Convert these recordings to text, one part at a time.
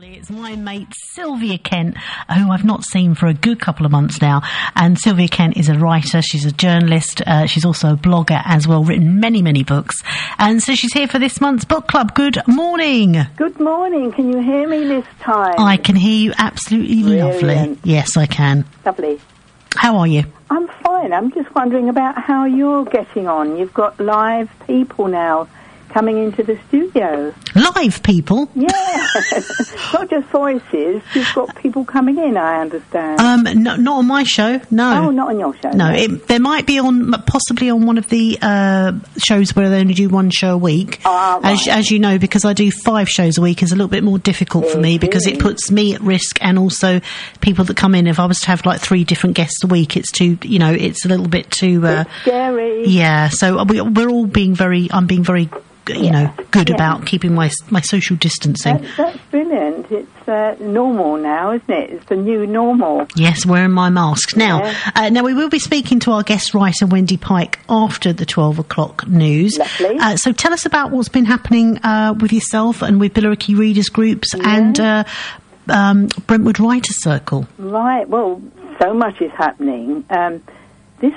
It's my mate Sylvia Kent, who I've not seen for a good couple of months now. And Sylvia Kent is a writer, she's a journalist, she's also a blogger as well, written many, many books. And so she's here for this month's book club. Good morning. Good morning. Can you hear me this time? I can hear you absolutely lovely. Yes, I can. Lovely. How are you? I'm fine. I'm just wondering about how you're getting on. You've got live people now coming into the studio. Live people? Yeah. Not just voices. You've got people coming in, I understand. No, not on my show, no. Oh, not on your show? No, there might be possibly on one of the shows where they only do one show a week. Right. As you know, because I do 5 shows a week, is a little bit more difficult for me because it puts me at risk, and also people that come in. If I was to have like 3 different guests a week, it's too, it's a little bit too... it's scary. Yeah, so we're all being I'm being very... good about keeping my social distancing. That's brilliant. It's normal now, isn't it? It's the new normal. Yes, wearing my mask. Now, now we will be speaking to our guest writer, Wendy Pike, after the 12 o'clock news. Lovely. So tell us about what's been happening with yourself and with Billericay Readers Groups and Brentwood Writers Circle. Right, well, so much is happening. This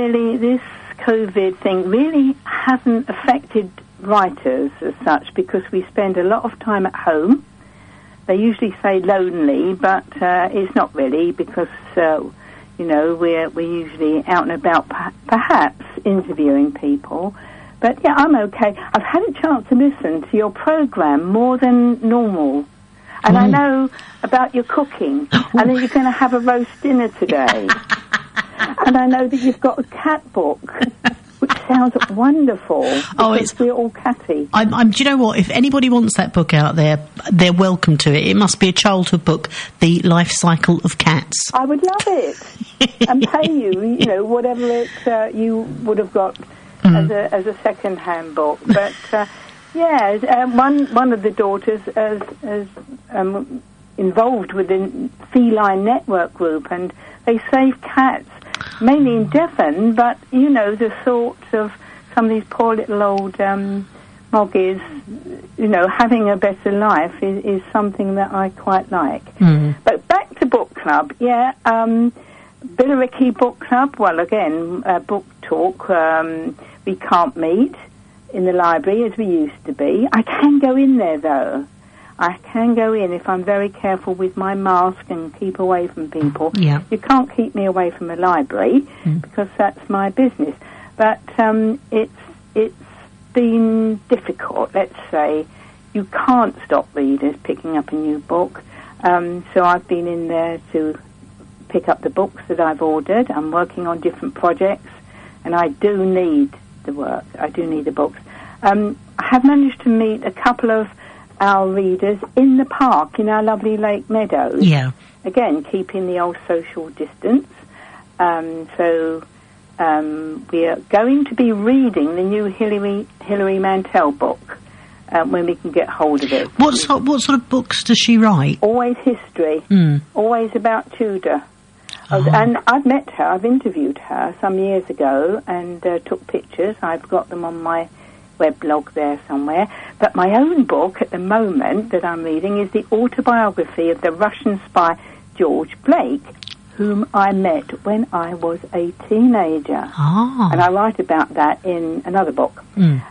COVID thing really hasn't affected writers as such, because we spend a lot of time at home. They usually say lonely, but it's not really, because we're usually out and about, perhaps interviewing people. But yeah, I'm okay. I've had a chance to listen to your program more than normal, and I know about your cooking. I know you're going to have a roast dinner today, and I know that you've got a cat book. Which sounds wonderful. We're all catty. Do you know what? If anybody wants that book out there, they're welcome to it. It must be a childhood book, The Life Cycle of Cats. I would love it. And pay you, whatever it you would have got as a second-hand book. But, one of the daughters is involved with the Feline Network group, and they save cats. Mainly in Devon, but, the thought of some of these poor little old moggies, having a better life is something that I quite like. But back to book club, Billericay Book Club, well, again, book talk, we can't meet in the library as we used to be. I can go in there, though. I can go in if I'm very careful with my mask and keep away from people. Yeah. You can't keep me away from the library because that's my business. But it's been difficult, let's say. You can't stop readers picking up a new book. So I've been in there to pick up the books that I've ordered. I'm working on different projects, and I do need the work. I do need the books. I have managed to meet a couple of our readers in the park in our lovely Lake Meadows. Yeah. Again, keeping the old social distance. So we are going to be reading the new Hilary Mantel book when we can get hold of it. What sort of books does she write? Always history. Always about Tudor. And I've met her. I've interviewed her some years ago and took pictures. I've got them on my weblog there somewhere. But my own book at the moment that I'm reading is the autobiography of the Russian spy George Blake, whom I met when I was a teenager. And I write about that in another book.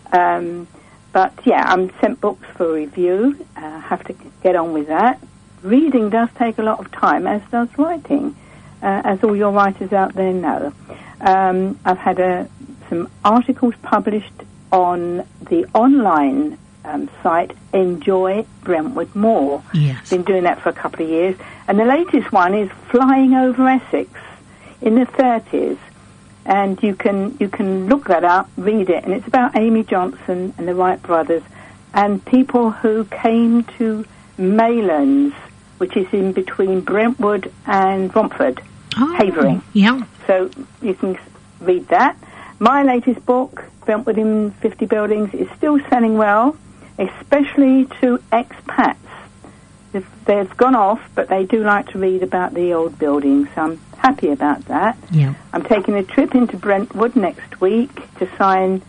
But yeah, I'm sent books for review. I have to get on with that. Reading does take a lot of time, as does writing, as all your writers out there know. I've had some articles published on the online site Enjoy Brentwood More. Yes. Been doing that for a couple of years. And the latest one is Flying Over Essex in the 30s. And you can look that up, read it, and it's about Amy Johnson and the Wright brothers and people who came to Maylands, which is in between Brentwood and Romford, Havering. Yeah. So you can read that. My latest book, Brentwood in 50 Buildings, is still selling well, especially to expats. They've gone off, but they do like to read about the old buildings, so I'm happy about that. Yeah. I'm taking a trip into Brentwood next week to sign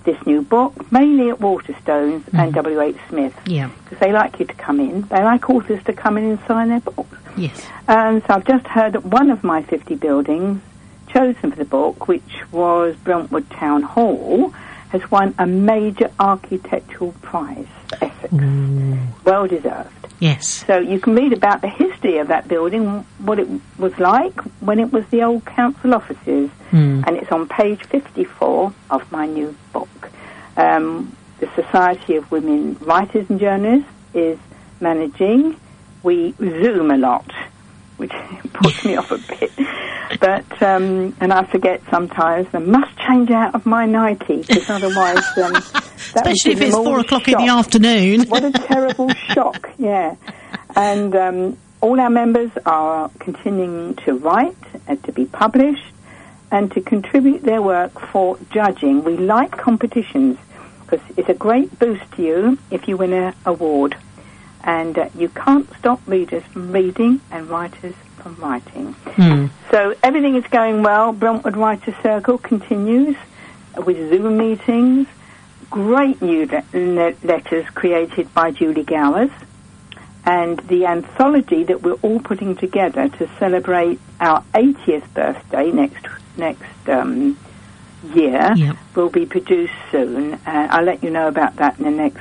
this new book, mainly at Waterstones and W.H. Smith. Yeah. Because they like you to come in. They like authors to come in and sign their books. Yes. And so I've just heard that one of my 50 buildings chosen for the book, which was Brentwood Town Hall, has won a major architectural prize for Essex. Well deserved. Yes. So you can read about the history of that building, what it was like when it was the old council offices. And it's on page 54 of my new book. The Society of Women Writers and Journalists is managing. We Zoom a lot, which puts me off a bit. But, and I forget sometimes, I must change out of my Nike, because otherwise... especially if it's 4 o'clock in the afternoon. What a terrible shock, yeah. And all our members are continuing to write and to be published and to contribute their work for judging. We like competitions because it's a great boost to you if you win an award. And you can't stop readers from reading and writers from writing. So everything is going well. Brentwood Writers Circle continues with Zoom meetings. Great new letters created by Julie Gowers, and the anthology that we're all putting together to celebrate our 80th birthday next year will be produced soon. I'll let you know about that in the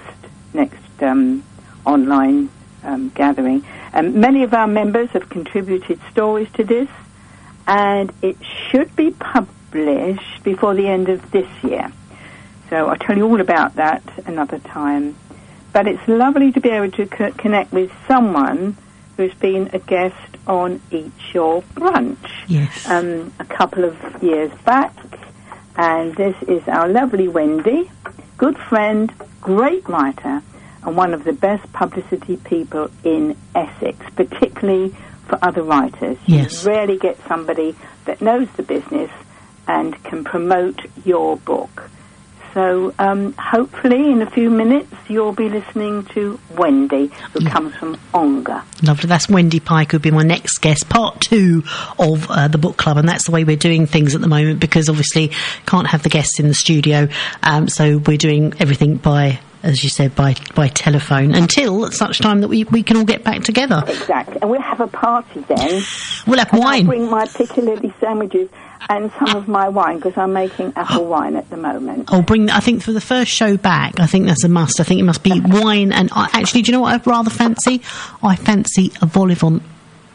next online gathering. Many of our members have contributed stories to this, and it should be published before the end of this year. So I'll tell you all about that another time. But it's lovely to be able to connect with someone who's been a guest on Eat Your Brunch. Yes. A couple of years back. And this is our lovely Wendy, good friend, great writer, and one of the best publicity people in Essex, particularly for other writers. Yes. You rarely get somebody that knows the business and can promote your book. So hopefully in a few minutes you'll be listening to Wendy, who comes from Ongar. Lovely. That's Wendy Pike, who'll be my next guest, part 2 of the book club, and that's the way we're doing things at the moment, because obviously can't have the guests in the studio, so we're doing everything by, as you said, by telephone, until such time that we can all get back together. Exactly. And we'll have a party then. We'll have wine. I'll bring my Piccadilly sandwiches and some of my wine, because I'm making apple wine at the moment. I think for the first show back, I think that's a must. I think it must be wine, and actually, do you know what I'd rather fancy? I fancy a vol au vent.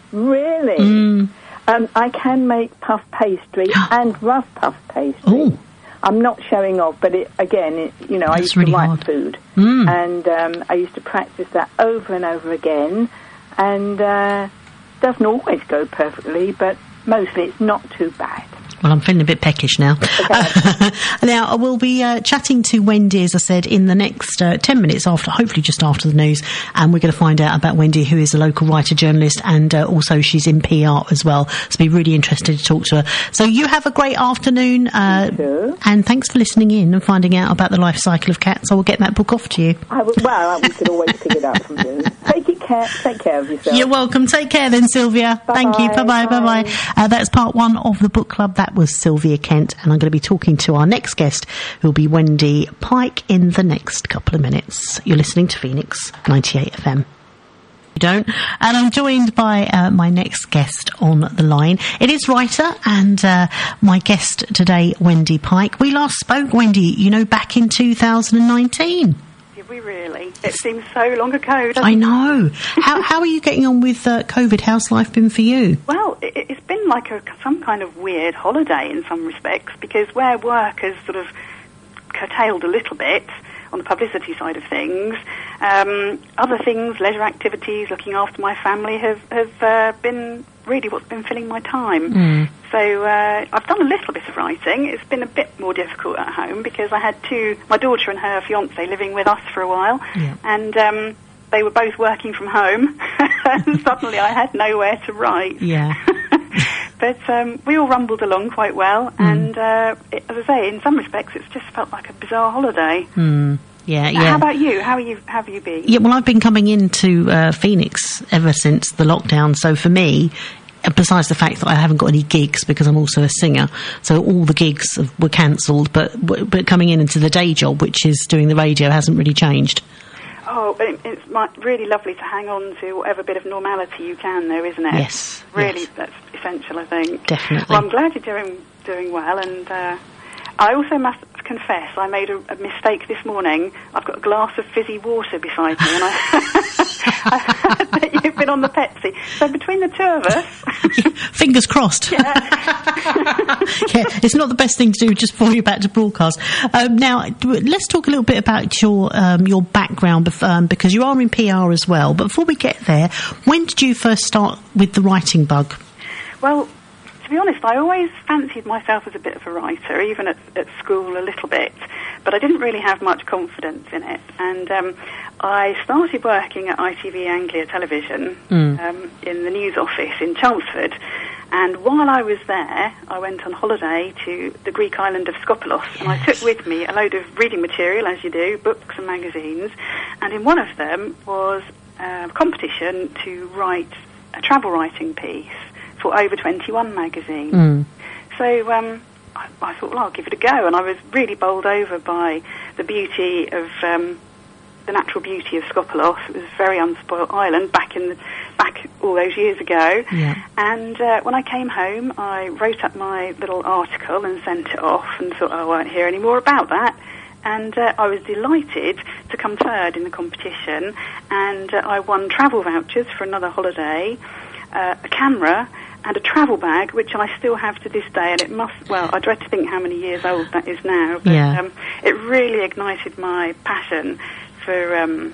Really? I can make puff pastry and rough puff pastry. Ooh. I'm not showing off, but I used to write food. And I used to practice that over and over again. And doesn't always go perfectly, but mostly it's not too bad. Well, I'm feeling a bit peckish now. Okay. Now, we'll be chatting to Wendy, as I said, in the next 10 minutes, hopefully just after the news, and we're going to find out about Wendy, who is a local writer, journalist, and also she's in PR as well. So be really interested to talk to her. So you have a great afternoon, and thanks for listening in and finding out about the life cycle of cats. I will get that book off to you. We can always pick it up from you. Take care of yourself. You're welcome. Take care then, Sylvia. Bye-bye. Thank you. Bye-bye. Bye-bye. That's part 1 of the book club. That was Sylvia Kent, and I'm going to be talking to our next guest, who'll be Wendy Pike, in the next couple of minutes. You're listening to Phoenix 98 FM. And I'm joined by my next guest on the line. It is writer and my guest today, Wendy Pike. We last spoke, Wendy, back in 2019. Did we really? It seems so long ago, doesn't I know. How are you getting on with COVID? How's life been for you? Well, it's been like some kind of weird holiday in some respects, because where work has sort of curtailed a little bit on the publicity side of things, other things, leisure activities, looking after my family have been really what's been filling my time. So I've done a little bit of writing. It's been a bit more difficult at home because I had my daughter and her fiancé living with us for a while, and they were both working from home, and suddenly I had nowhere to write. Yeah. But we all rumbled along quite well, and as I say, in some respects, it's just felt like a bizarre holiday. Yeah. How about you? How have you been? Yeah, well, I've been coming into Phoenix ever since the lockdown, so for me, besides the fact that I haven't got any gigs because I'm also a singer, so all the gigs were cancelled, but coming into the day job, which is doing the radio, hasn't really changed. Oh, it's really lovely to hang on to whatever bit of normality you can there, isn't it? Yes. Really, yes. That's essential, I think. Definitely. Well, I'm glad you're doing well, and I also must confess I made a mistake this morning. I've got a glass of fizzy water beside me, and I heard that you've been on the Pepsi. So between the two of us... Fingers crossed. Yeah. Yeah, it's not the best thing to do just before you're about to broadcast. Now, let's talk a little bit about your background, because you are in PR as well. But before we get there, when did you first start with the writing bug? Well, to be honest, I always fancied myself as a bit of a writer, even at school a little bit, but I didn't really have much confidence in it. And I started working at ITV Anglia Television in the news office in Chelmsford. And while I was there, I went on holiday to the Greek island of Skopelos, yes. And I took with me a load of reading material, as you do, books and magazines. And in one of them was a competition to write a travel writing piece for Over 21 magazine. So I thought, well, I'll give it a go, and I was really bowled over by the beauty of the natural beauty of Skopelos. It was a very unspoilt island back all those years ago. Yeah. And when I came home, I wrote up my little article and sent it off, and thought, I won't hear any more about that. And I was delighted to come third in the competition, and I won travel vouchers for another holiday, a camera, and a travel bag, which I still have to this day, and I dread to think how many years old that is now, but it really ignited my passion for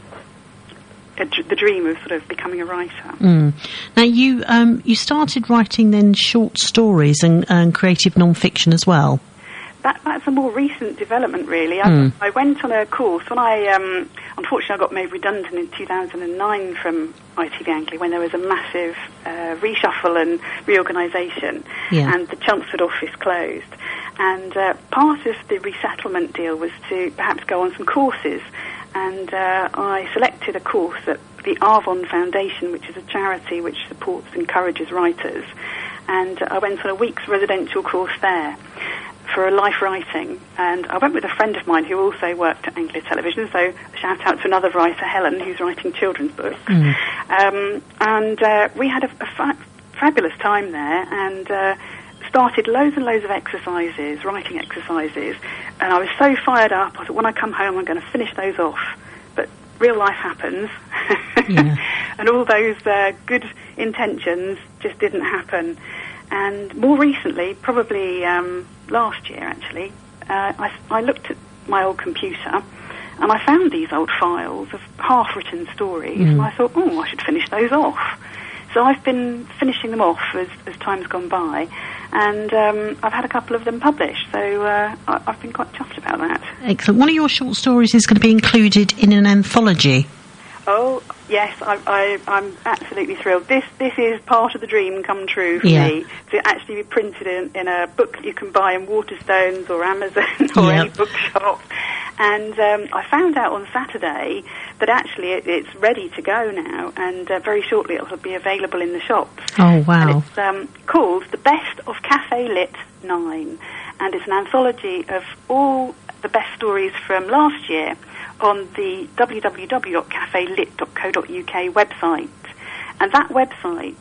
the dream of sort of becoming a writer. Now, you started writing then short stories and creative non-fiction as well. That's a more recent development, really. I went on a course when unfortunately I got made redundant in 2009 from ITV Anglia when there was a massive reshuffle and reorganisation, and the Chelmsford office closed. And part of the resettlement deal was to perhaps go on some courses, and I selected a course at the Arvon Foundation, which is a charity which supports and encourages writers, and I went on a week's residential course there for life writing, and I went with a friend of mine who also worked at Anglia Television, so a shout out to another writer, Helen, who's writing children's books. And we had a fabulous time there, and started loads and loads of exercises, writing exercises, and I was so fired up. I thought, when I come home, I'm going to finish those off. But real life happens, and all those good intentions just didn't happen. And more recently, probably last year actually, I looked at my old computer and I found these old files of half-written stories, and I thought, I should finish those off. So I've been finishing them off as time's gone by, and I've had a couple of them published, so I've been quite chuffed about that. Excellent. One of your short stories is going to be included in an anthology. Oh, yes, I'm absolutely thrilled. This is part of the dream come true for me, to actually be printed in a book you can buy in Waterstones or Amazon or any bookshop. And I found out on Saturday that actually it's ready to go now, and very shortly it'll be available in the shops. Oh, wow. And it's called The Best of Cafe Lit 9, and it's an anthology of all the best stories from last year on the www.cafelit.co.uk website. And that website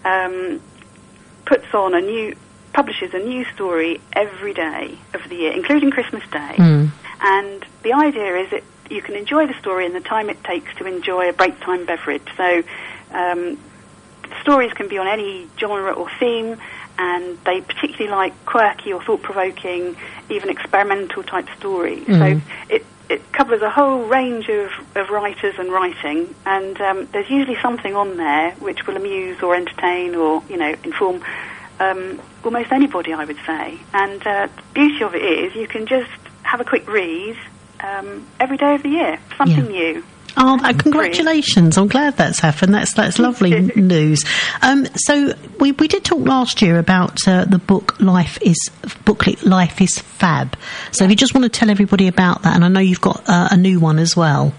publishes a new story every day of the year, including Christmas Day. And the idea is that you can enjoy the story in the time it takes to enjoy a break time beverage. So stories can be on any genre or theme, and they particularly like quirky or thought-provoking, even experimental type stories. So it covers a whole range of writers and writing, and there's usually something on there which will amuse or entertain or, inform almost anybody, I would say. And the beauty of it is you can just have a quick read every day of the year, something new. Oh, congratulations. I'm glad that's happened. That's lovely news. So we did talk last year about the booklet Life is Fab. So if you just want to tell everybody about that, and I know you've got a new one as well.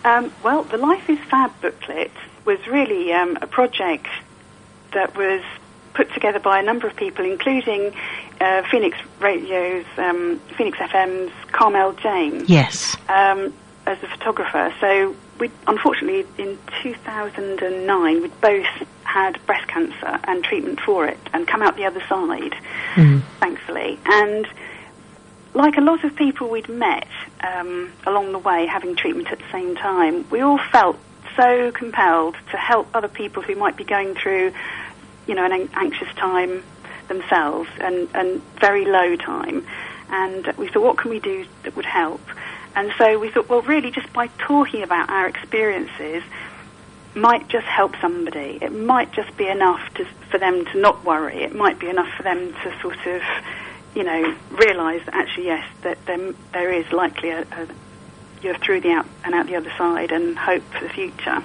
Well, the Life is Fab booklet was really a project that was put together by a number of people, including Phoenix Radio's, Phoenix FM's Carmel James. Yes. As a photographer. So we, unfortunately, in 2009, we'd both had breast cancer and treatment for it and come out the other side, thankfully. And like a lot of people we'd met along the way having treatment at the same time, we all felt so compelled to help other people who might be going through, you know, an anxious time themselves and very low time. And we thought, what can we do that would help? And so we thought, well, really, just by talking about our experiences might just help somebody. It might just be enough for them to not worry. It might be enough for them to sort of, you know, realise that actually, yes, that there is likely you're through the out the other side and hope for the future.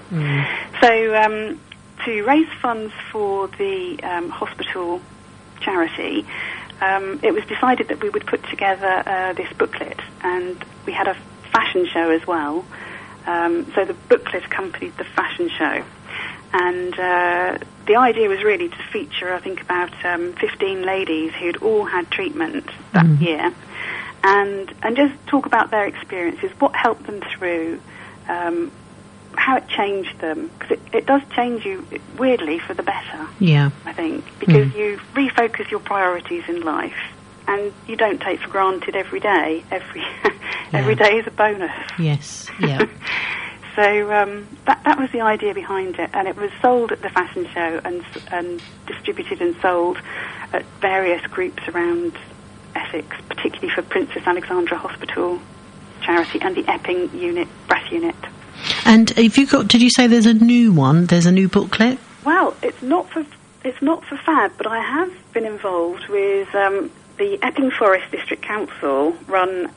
So to raise funds for the hospital charity, it was decided that we would put together this booklet, and we had a fashion show as well. So the booklet accompanied the fashion show. And the idea was really to feature, I think, about 15 ladies who'd all had treatment that year, and just talk about their experiences, what helped them through, how it changed them. Because it does change you, weirdly, for the better, I think, because you refocus your priorities in life, and you don't take for granted every day. Every day is a bonus. Yes, yeah. So that was the idea behind it, and it was sold at the fashion show and distributed and sold at various groups around Essex, particularly for Princess Alexandra Hospital charity and the Epping brass unit. And did you say there's a new one? There's a new booklet? Well, it's not for FAB, but I have been involved with the Epping Forest District Council run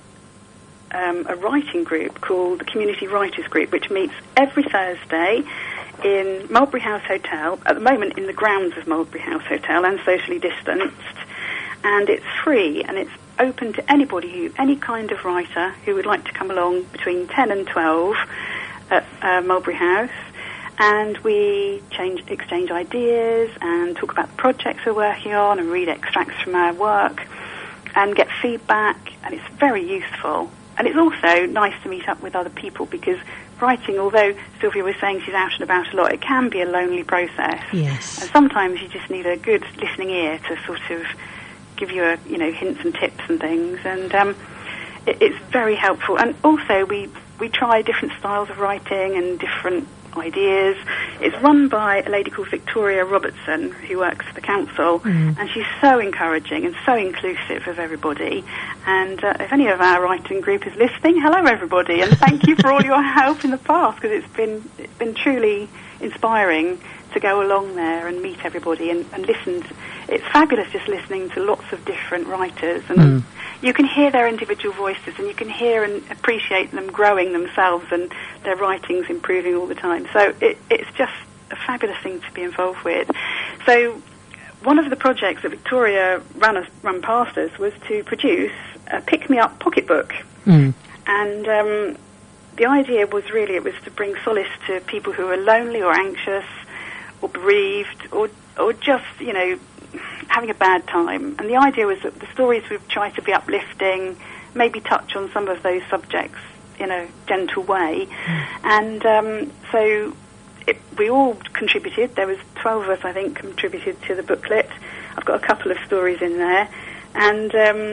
a writing group called the Community Writers Group, which meets every Thursday in Mulberry House Hotel, at the moment in the grounds of Mulberry House Hotel and socially distanced, and it's free and it's open to anybody, any kind of writer who would like to come along between 10 and 12 at Mulberry House, and we exchange ideas and talk about the projects we're working on and read extracts from our work and get feedback, and it's very useful. And it's also nice to meet up with other people, because writing, although Sylvia was saying she's out and about a lot, it can be a lonely process. Yes. And sometimes you just need a good listening ear to sort of give you hints and tips and things. And it's very helpful. And also we try different styles of writing and different ideas. It's run by a lady called Victoria Robertson, who works for the council, and she's so encouraging and so inclusive of everybody. And if any of our writing group is listening, hello everybody, and thank you for all your help in the past, because it's been truly inspiring to go along there and meet everybody and listen. It's fabulous just listening to lots of different writers, and you can hear their individual voices, and you can hear and appreciate them growing themselves and their writings improving all the time. So it's just a fabulous thing to be involved with. So one of the projects that Victoria ran past us was to produce a pick-me-up pocketbook. And the idea was really, it was to bring solace to people who are lonely or anxious or bereaved or just, having a bad time. And the idea was that the stories would try to be uplifting, maybe touch on some of those subjects in a gentle way. And so we all contributed. There was 12 of us, I think, contributed to the booklet. I've got a couple of stories in there. And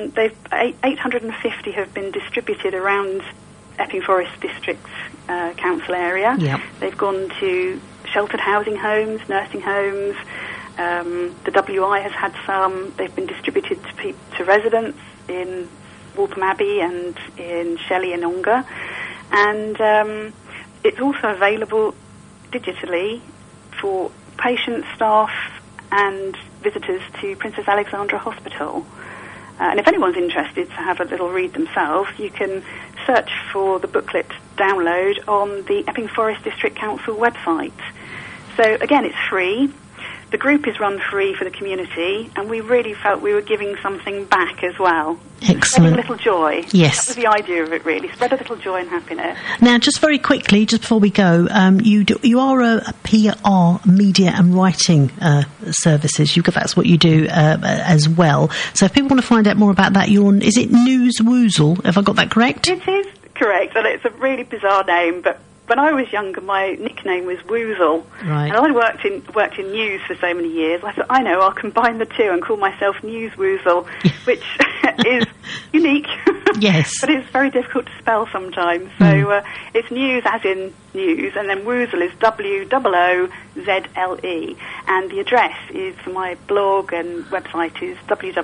850 have been distributed around Epping Forest District Council area. Yep. They've gone to sheltered housing homes, nursing homes. The WI has had some. They've been distributed to residents in Waltham Abbey and in Shelley and Ongar. And it's also available digitally for patients, staff and visitors to Princess Alexandra Hospital. And if anyone's interested to have a little read themselves, you can search for the booklet download on the Epping Forest District Council website. So again, it's free. the group is run free for the community, and we really felt we were giving something back as well. Excellent. Spreading a little joy. Yes. That was the idea of it, really. Spread a little joy and happiness. Now, just very quickly, just before we go, you are a PR, media and writing services. That's what you do as well. So if people want to find out more about that, you're on, is it News Woozle? Have I got that correct? It is correct, and it's a really bizarre name, but when I was younger, my nickname was Woozle. Right. And I worked in news for so many years. I thought, I know, I'll combine the two and call myself News Woozle, which is unique. Yes. But it's very difficult to spell sometimes. So it's news as in news, and then Woozle is WOOZLE. And the address is for my blog and website is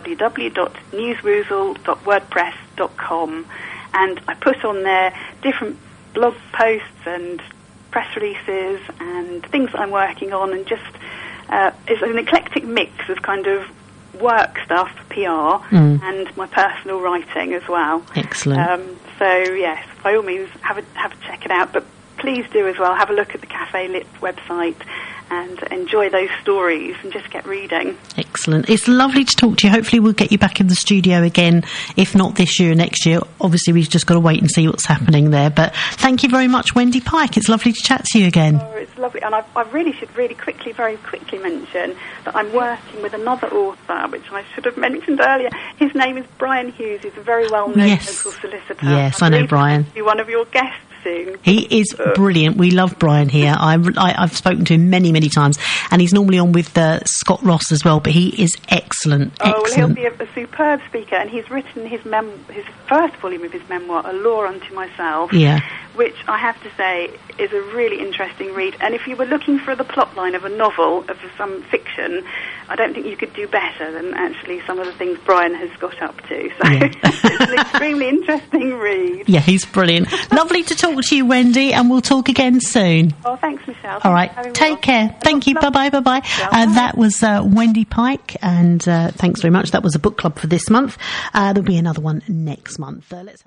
www.newswoozle.wordpress.com. And I put on there different blog posts and press releases and things that I'm working on, and just it's an eclectic mix of kind of work stuff, PR, and my personal writing as well. Excellent. So yes, by all means, have a check it out. But please do as well have a look at the Cafe Lit website and enjoy those stories and just get reading. Excellent. It's lovely to talk to you. Hopefully we'll get you back in the studio again, if not this year, next year. Obviously, we've just got to wait and see what's happening there. But thank you very much, Wendy Pike. It's lovely to chat to you again. Oh, it's lovely. And I very quickly mention that I'm working with another author, which I should have mentioned earlier. His name is Brian Hughes. He's a very well-known local solicitor. Yes, I know Brian. He'll be one of your guests soon. He is brilliant. We love Brian here. I've spoken to him many, many times, and he's normally on with Scott Ross as well, but he is excellent. Oh, well, he'll be a superb speaker, and he's written his first volume of his memoir, A Law Unto Myself, which I have to say is a really interesting read. And if you were looking for the plot line of a novel, of some fiction, I don't think you could do better than actually some of the things Brian has got up to. So it's an extremely interesting read. Yeah, he's brilliant. Lovely to talk to you, Wendy, and we'll talk again soon. Oh, thanks, Michelle. All right, take care. Thank you. Bye-bye, bye-bye. That was Wendy Pike, and thanks very much. That was a book club for this month. There'll be another one next month. Let's